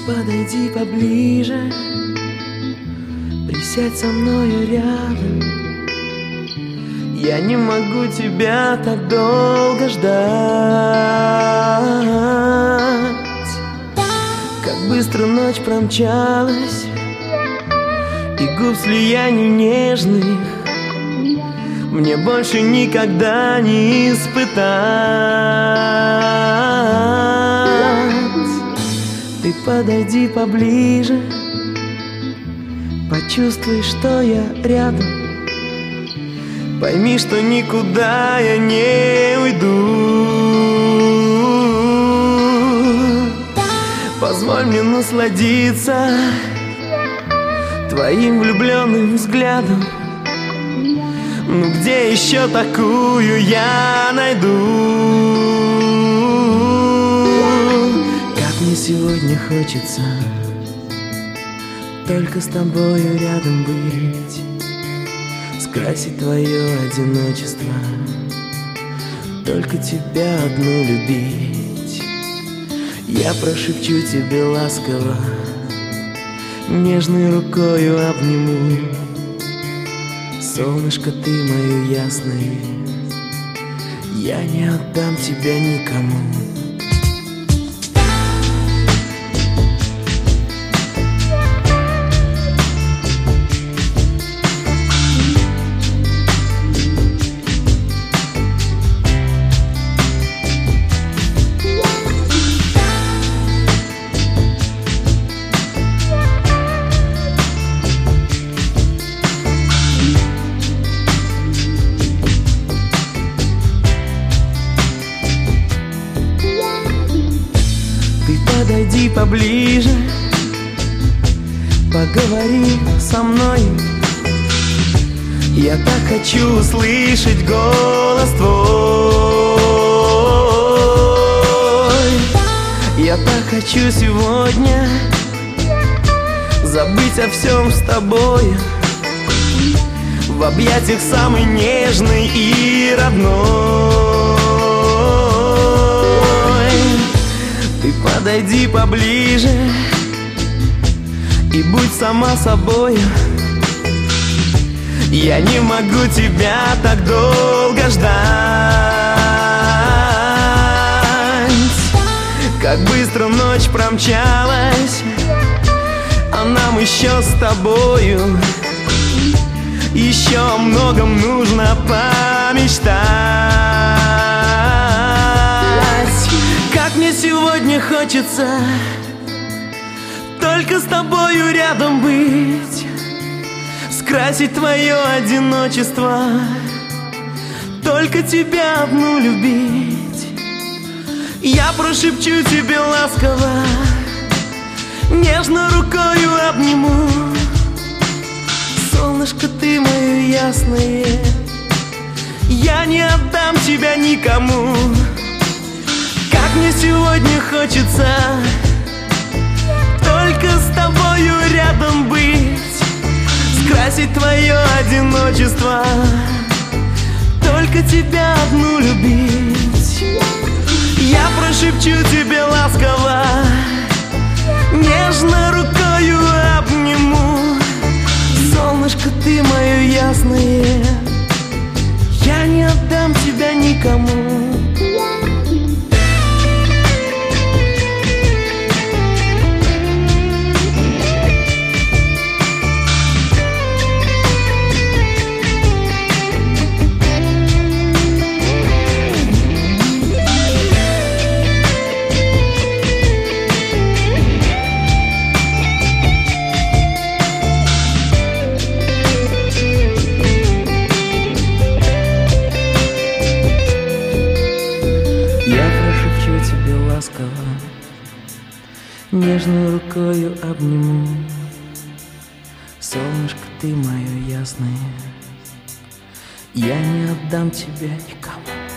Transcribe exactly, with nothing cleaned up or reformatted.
подойди поближе, присядь со мною рядом. Я не могу тебя так долго ждать. Как быстро ночь промчалась, и губ слияний нежных мне больше никогда не испытать. Ты подойди поближе, почувствуй, что я рядом. Пойми, что никуда я не уйду. Позволь мне насладиться твоим влюбленным взглядом. Ну где еще такую я найду? Как мне сегодня хочется только с тобою рядом быть, скрасить твое одиночество, только тебя одну любить. Я прошепчу тебе ласково, нежной рукою обниму. Солнышко, ты мое ясное, я не отдам тебя никому. Подойди поближе, поговори со мной. Я так хочу услышать голос твой. Я так хочу сегодня забыть о всем с тобой, в объятиях самой нежной и родной. Ты подойди поближе и будь сама собой. Я не могу тебя так долго ждать. Как быстро ночь промчалась, а нам еще с тобою еще о многом нужно помечтать. Как мне сегодня хочется только с тобою рядом быть, скрасить твое одиночество, только тебя одну любить. Я прошепчу тебе ласково, нежно рукою обниму. Солнышко, ты мое ясное, я не отдам тебя никому. Как мне сегодня хочется только с тобою рядом быть, скрасить твое одиночество, только тебя одну любить. Я прошепчу тебе ласково, нежно рукою обниму. Солнышко, ты мое ясное, я не отдам тебя никому. Нежной рукою обниму. Солнышко, ты мое ясное, я не отдам тебя никому.